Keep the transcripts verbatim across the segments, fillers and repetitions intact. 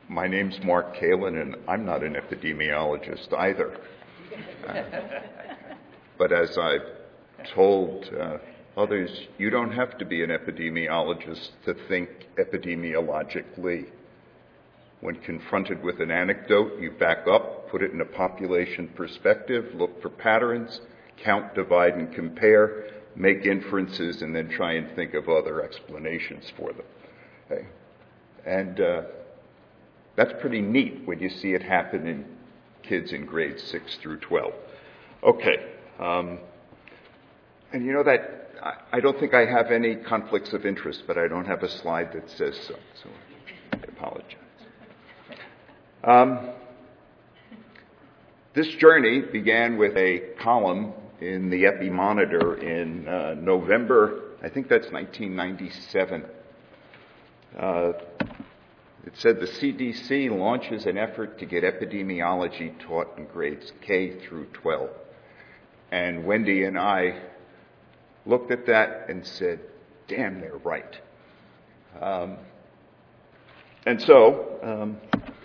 My name's Mark Kalin, and I'm not an epidemiologist either. Uh, but as I've told uh, others, you don't have to be an epidemiologist to think epidemiologically. When confronted with an anecdote, you back up, put it in a population perspective, look for patterns, count, divide, and compare, make inferences, and then try and think of other explanations for them. Okay? And uh, that's pretty neat when you see it happen in kids in grades six through twelve. Okay. Um, and you know that I, I don't think I have any conflicts of interest, but I don't have a slide that says so, so I apologize. Um, this journey began with a column in the Epi Monitor in uh, November, I think that's nineteen ninety-seven. Uh, It said the C D C launches an effort to get epidemiology taught in grades K through twelve. And Wendy and I looked at that and said, damn, they're right. Um, and so, um,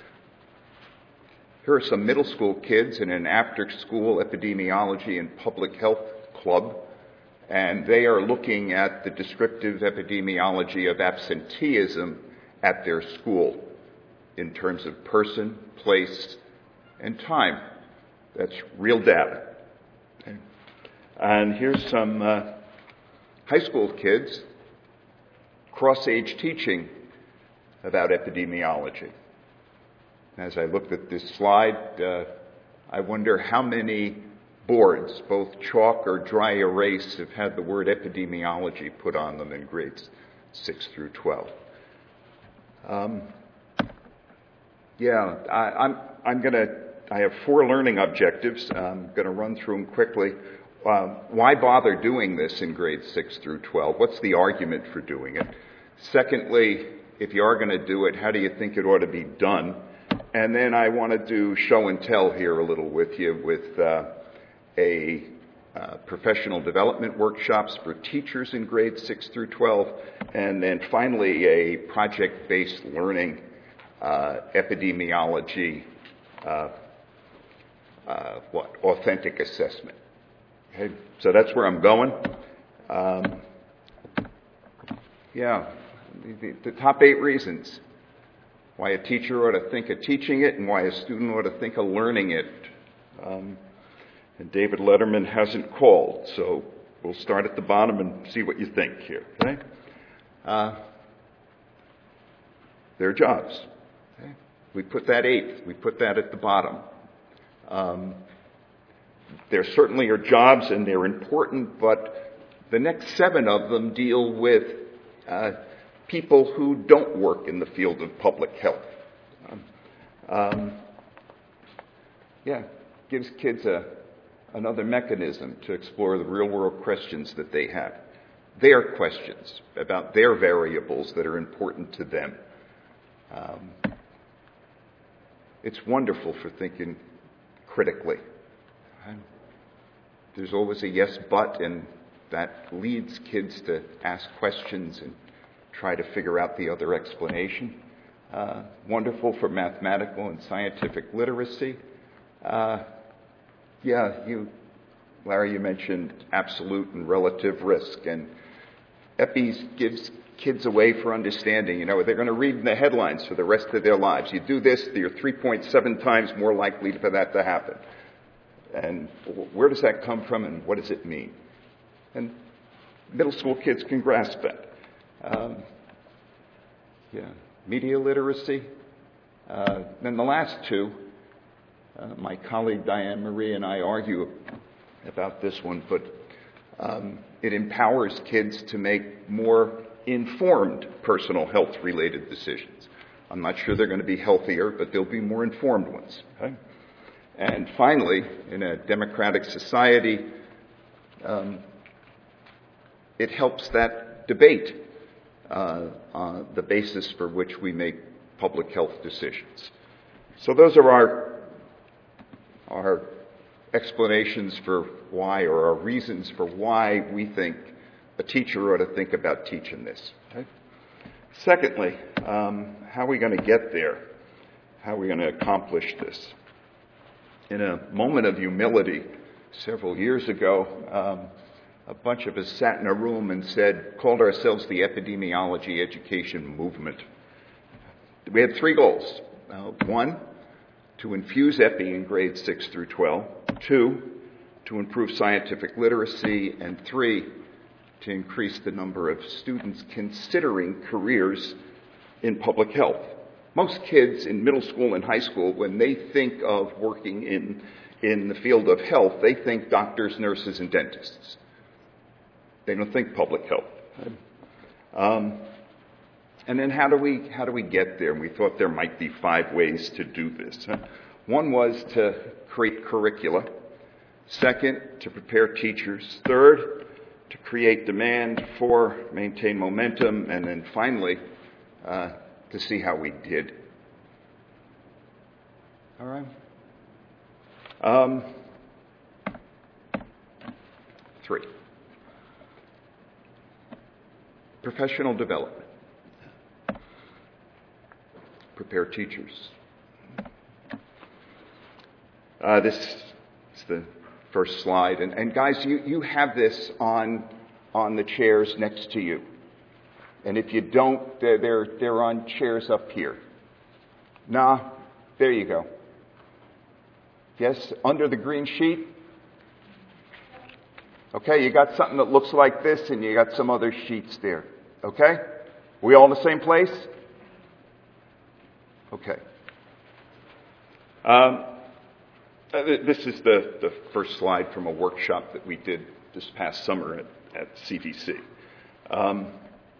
here are some middle school kids in an after-school epidemiology and public health club, and they are looking at the descriptive epidemiology of absenteeism at their school in terms of person, place, and time. That's real data. Okay. And here's some uh, high school kids cross-age teaching about epidemiology. As I looked at this slide, uh, I wonder how many boards, both chalk or dry erase, have had the word epidemiology put on them in grades six through twelve. Um, yeah, I, I'm, I'm going to, I have four learning objectives. I'm going to run through them quickly. Uh, why bother doing this in grades six through twelve? What's the argument for doing it? Secondly, if you are going to do it, how do you think it ought to be done? And then I want to do show and tell here a little with you with uh, a Uh, professional development workshops for teachers in grades six through twelve, and then finally a project-based learning uh, epidemiology uh, uh, what authentic assessment. Okay, so that's where I'm going. Um, yeah, the, the top eight reasons why a teacher ought to think of teaching it and why a student ought to think of learning it. Um, And David Letterman hasn't called, so we'll start at the bottom and see what you think here, okay? Uh, their jobs. Okay? We put that eighth. We put that at the bottom. Um, there certainly are jobs, and they're important, but the next seven of them deal with uh, people who don't work in the field of public health. Um, um, yeah, gives kids a another mechanism to explore the real-world questions that they have. Their questions about their variables that are important to them. Um, it's wonderful for thinking critically. There's always a yes, but, and that leads kids to ask questions and try to figure out the other explanation. Uh, wonderful for mathematical and scientific literacy. Uh, Yeah, you, Larry, you mentioned absolute and relative risk, and EPI gives kids a way for understanding. You know, they're going to read in the headlines for the rest of their lives. You do this, you're three point seven times more likely for that to happen. And where does that come from, and what does it mean? And middle school kids can grasp that. Um, yeah, media literacy. Uh, then the last two. Uh, my colleague Diane Marie and I argue about this one, but um, it empowers kids to make more informed personal health-related decisions. I'm not sure they're going to be healthier, but they'll be more informed ones. Okay? And finally, in a democratic society, um, it helps that debate uh, on the basis for which we make public health decisions. So those are our our explanations for why, or our reasons for why we think a teacher ought to think about teaching this. Okay? Secondly, um, how are we going to get there? how are we going to accomplish this? In a moment of humility, several years ago, um, a bunch of us sat in a room and said, called ourselves the Epidemiology Education Movement. We had three goals. Uh, one, to infuse epi in grades six through twelve. Two, to improve scientific literacy. And three, to increase the number of students considering careers in public health. Most kids in middle school and high school, when they think of working in, in the field of health, they think doctors, nurses, and dentists. They don't think public health. Um, and then how do we how do we get there? And we thought there might be five ways to do this. One was to create curricula. Second, to prepare teachers. Third, to create demand. Four, maintain momentum. And then finally, uh, to see how we did. All right. Um, three. Professional development. Prepare teachers. Uh, this is the first slide. And, and guys, you, you have this on, on the chairs next to you. And if you don't, they're, they're, they're on chairs up here. Nah, there you go. Yes, under the green sheet. Okay, you got something that looks like this, and you got some other sheets there. Okay? We all in the same place? Okay. Um, this is the, the first slide from a workshop that we did this past summer at, at C D C. Um,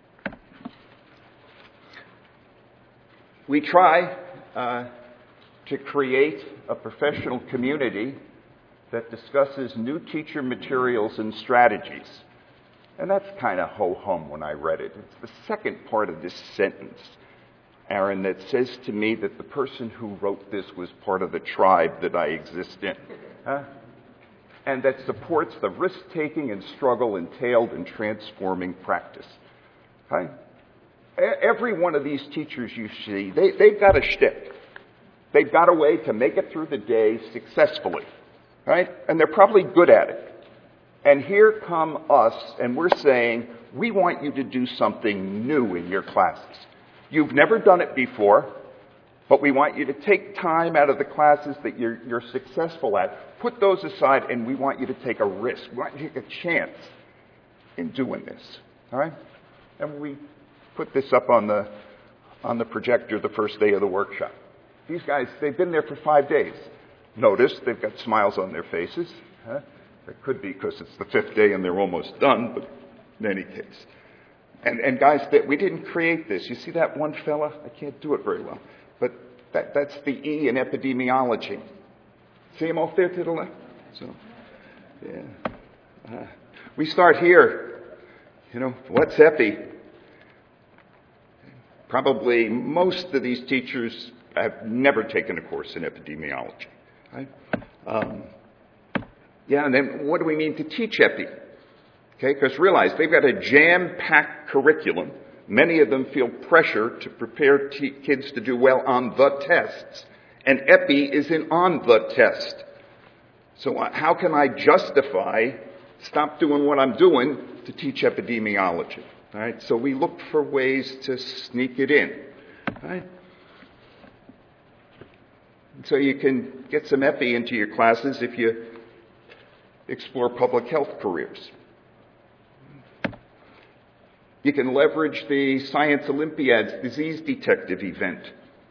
we try uh, to create a professional community that discusses new teacher materials and strategies. And that's kind of ho-hum when I read it. It's the second part of this sentence, Aaron, that says to me that the person who wrote this was part of the tribe that I exist in. Huh? And that supports the risk-taking and struggle entailed in transforming practice. Okay? Every one of these teachers you see, they, they've got a shtick. They've got a way to make it through the day successfully. Right? And they're probably good at it. And here come us, and we're saying, we want you to do something new in your classes. You've never done it before, but we want you to take time out of the classes that you're, you're successful at, put those aside, and we want you to take a risk. We want you to take a chance in doing this. All right? And we put this up on the, on the projector the first day of the workshop. These guys, they've been there for five days. Notice they've got smiles on their faces. Huh? That could be because it's the fifth day and they're almost done, but in any case. And, and guys, that we didn't create this. You see that one fella? I can't do it very well. But that, that's the E in epidemiology. See him off there to the left? So, yeah. Uh, we start here. You know, what's epi? Probably most of these teachers have never taken a course in epidemiology. Right? Um, yeah, and then what do we mean to teach epi? Okay, because realize they've got a jam-packed curriculum. Many of them feel pressure to prepare t- kids to do well on the tests. And epi is an on the test. So how can I justify stop doing what I'm doing to teach epidemiology? All right, so we look for ways to sneak it in. All right? So you can get some epi into your classes if you explore public health careers. You can leverage the Science Olympiad's disease detective event.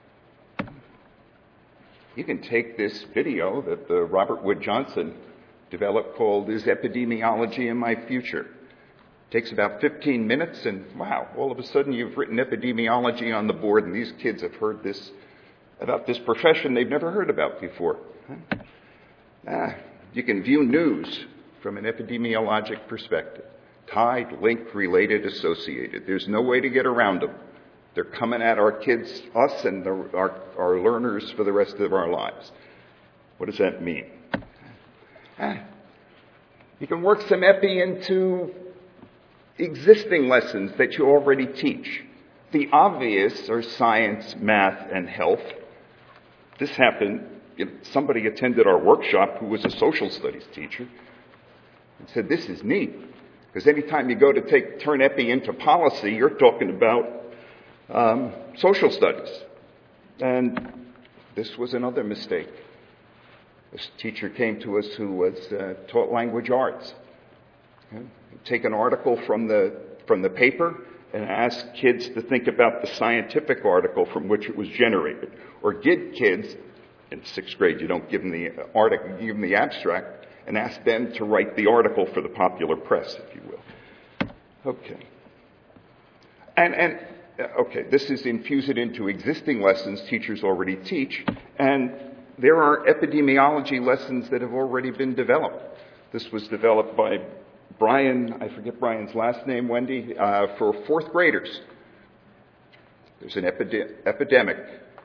You can take this video that the Robert Wood Johnson developed called Is Epidemiology in My Future? It takes about fifteen minutes and wow, all of a sudden you've written epidemiology on the board and these kids have heard this about this profession they've never heard about before. Huh? Ah, you can view news from an epidemiologic perspective. Tied, linked, related, associated. There's no way to get around them. They're coming at our kids, us and the, our, our learners for the rest of our lives. What does that mean? Ah, you can work some epi into existing lessons that you already teach. The obvious are science, math, and health. This happened, you know, somebody attended our workshop who was a social studies teacher and said, this is neat, because anytime you go to take turn epi into policy, you're talking about um, social studies. And this was another mistake. This teacher came to us who was uh, taught language arts. Okay? Take an article from the from the paper and ask kids to think about the scientific article from which it was generated. Or give kids, in sixth grade you don't give them the article, you give them the abstract, and ask them to write the article for the popular press, if you will. Okay. And, and okay, this is infuse it into existing lessons teachers already teach, and there are epidemiology lessons that have already been developed. This was developed by Brian, I forget Brian's last name, Wendy, uh, for fourth graders. There's an epide- epidemic.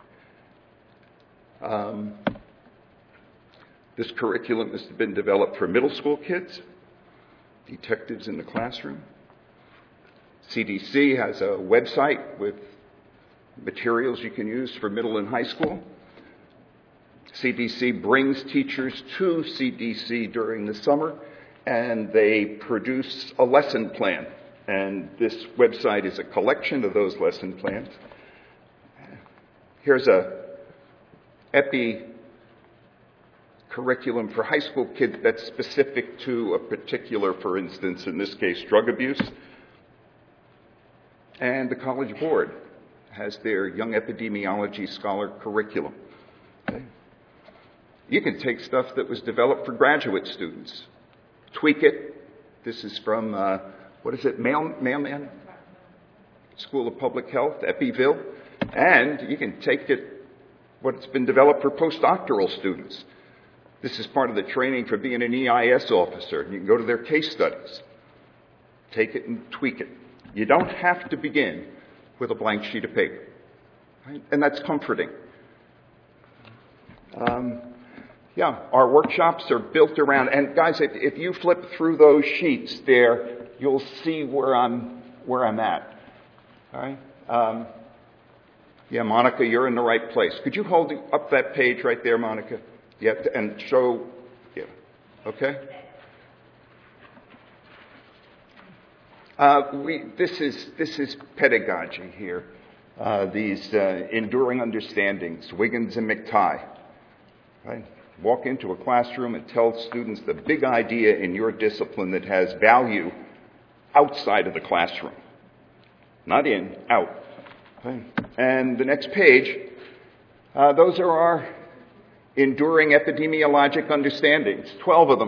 Um, this curriculum has been developed for middle school kids, detectives in the classroom. C D C has a website with materials you can use for middle and high school. C D C brings teachers to C D C during the summer, and they produce a lesson plan. And this website is a collection of those lesson plans. Here's a epi curriculum for high school kids that's specific to a particular, for instance, in this case, drug abuse. And the College Board has their Young Epidemiology Scholar curriculum. Okay. You can take stuff that was developed for graduate students, tweak it. This is from, uh, what is it, Mail, Mailman? School of Public Health, Epiville. And you can take it, what's been developed for postdoctoral students. This is part of the training for being an E I S officer. You can go to their case studies, take it and tweak it. You don't have to begin with a blank sheet of paper. Right? And that's comforting. Um, yeah, our workshops are built around, and guys, if, if you flip through those sheets there, you'll see where I'm where I'm at. All right? Um, yeah, Monica, you're in the right place. Could you hold up that page right there, Monica? Yeah, and show, yeah, okay? Uh, we, this is this is pedagogy here. Uh, these uh, enduring understandings, Wiggins and McTighe. Right? Walk into a classroom and tell students the big idea in your discipline that has value outside of the classroom, not in, out. Okay? And the next page, uh, those are our enduring epidemiologic understandings, twelve of them.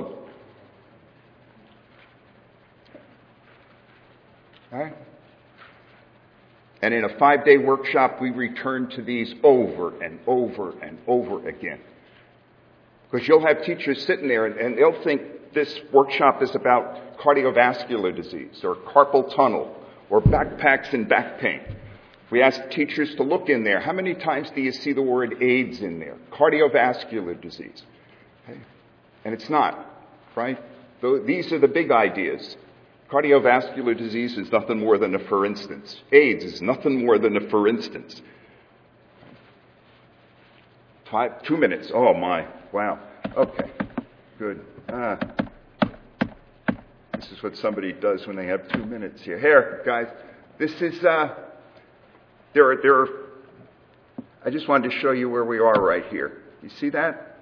All right? And in a five-day workshop, we return to these over and over and over again. Because you'll have teachers sitting there and, and they'll think this workshop is about cardiovascular disease or carpal tunnel or backpacks and back pain. We ask teachers to look in there. How many times do you see the word AIDS in there? Cardiovascular disease. Okay? And it's not, right? These are the big ideas. Cardiovascular disease is nothing more than a for instance. AIDS is nothing more than a for instance. Five, two minutes. Oh, my. Wow. Okay. Good. Ah. This is what somebody does when they have two minutes here. Here, guys. This is, uh, there are, there are, I just wanted to show you where we are right here. You see that?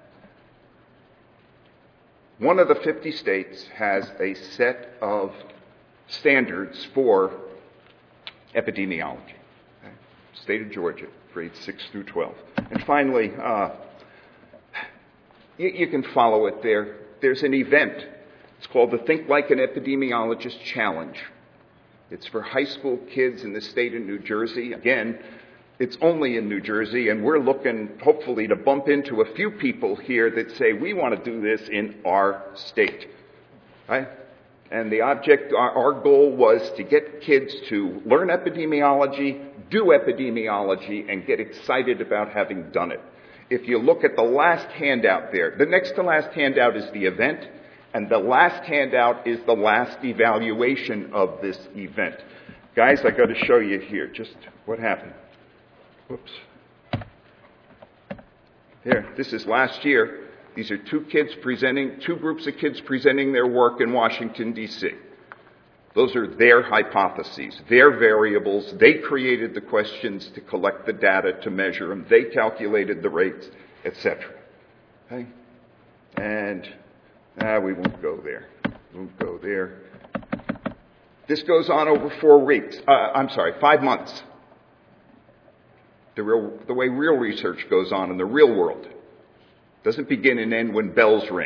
One of the fifty states has a set of standards for epidemiology. Okay? State of Georgia, grades six through twelve. And finally, uh, you, you can follow it there. There's an event. It's called the Think Like an Epidemiologist Challenge. It's for high school kids in the state of New Jersey. Again, it's only in New Jersey, and we're looking, hopefully, to bump into a few people here that say, we want to do this in our state. Right? And the object, our, our goal was to get kids to learn epidemiology, do epidemiology, and get excited about having done it. If you look at the last handout there, the next to last handout is the event, and the last handout is the last evaluation of this event. Guys, I got to show you here just what happened. Whoops. Here, this is last year. These are two kids presenting, two groups of kids presenting their work in Washington, D C Those are their hypotheses, their variables. They created the questions to collect the data, to measure them. They calculated the rates, et cetera. Okay? And ah, we won't go there. We won't go there. This goes on over four weeks. Uh, I'm sorry, five months. The, real, the way real research goes on in the real world. Doesn't begin and end when bells ring.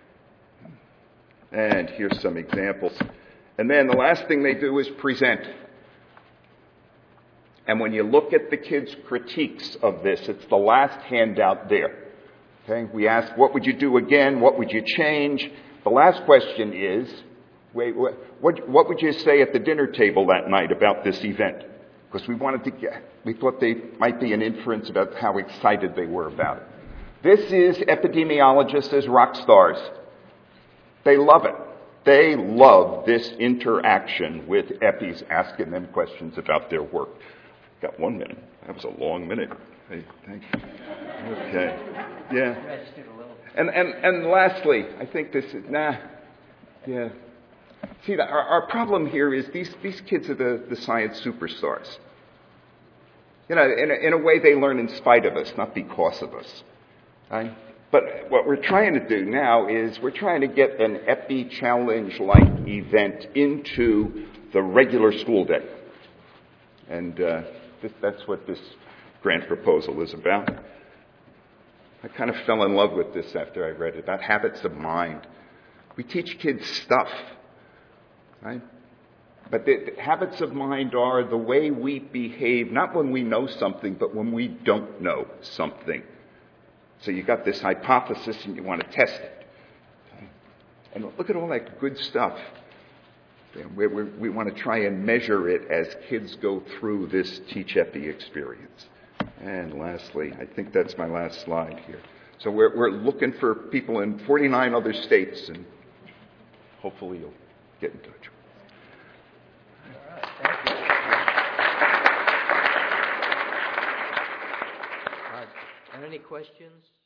And here's some examples. And then the last thing they do is present. And when you look at the kids' critiques of this, it's the last handout there. Okay? We ask, what would you do again? What would you change? The last question is, wait, what, what, what would you say at the dinner table that night about this event? Because we wanted to get, we thought they might be an inference about how excited they were about it. This is epidemiologists as rock stars. They love it. They love this interaction with epis, asking them questions about their work. Got one minute. That was a long minute. Hey, thank you. Okay. Yeah. And and and lastly, I think this is nah. Yeah. See, our, our problem here is these these kids are the, the science superstars. You know, in a, in a way, they learn in spite of us, not because of us. Right? But what we're trying to do now is we're trying to get an Epi Challenge-like event into the regular school day. And uh, this, that's what this grant proposal is about. I kind of fell in love with this after I read it, about habits of mind. We teach kids stuff, right? But the, the habits of mind are the way we behave, not when we know something, but when we don't know something. So you got this hypothesis and you want to test it. And look at all that good stuff. We, we, we want to try and measure it as kids go through this Teach Epi experience. And lastly, I think that's my last slide here. So we're, we're looking for people in forty-nine other states, and hopefully you'll get in touch. All right, thank you. All right. Are there any questions?